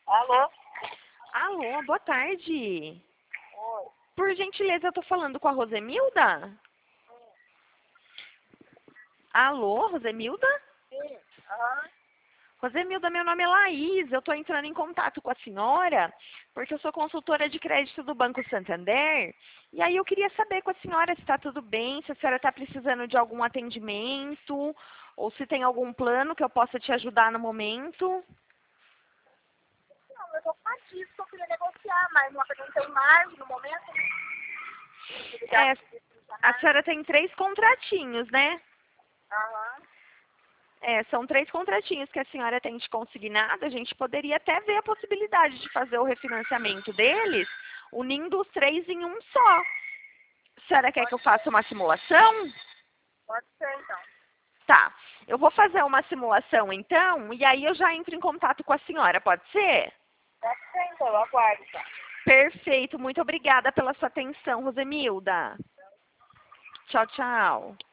Alô? Alô, boa tarde. Oi. Por gentileza, eu tô falando com a Rosemilda? Alô, Rosemilda? Sim. Aham. Rosemilda, meu nome é Laís. Eu tô entrando em contato com a senhora porque eu sou consultora de crédito do Banco Santander. E aí eu queria saber com a senhora se está tudo bem, se a senhora está precisando de algum atendimento ou se tem algum plano que eu possa te ajudar no momento. Não, eu tô com disso que eu queria negociar, mas não apresentei mais no momento. Obrigada É, por ter me a chamado. senhora tem 3 contratinhos, né? Aham. São 3 contratinhos que a senhora tem de consignado. A gente poderia até ver a possibilidade de fazer o refinanciamento deles, unindo os 3 em um só. A senhora quer que eu faça uma simulação? Pode ser, então. Tá. Eu vou fazer uma simulação então, e aí eu já entro em contato com a senhora, pode ser? Pode ser, então. Eu aguardo, então. Perfeito. Muito obrigada pela sua atenção, Rosemilda. Tchau, tchau.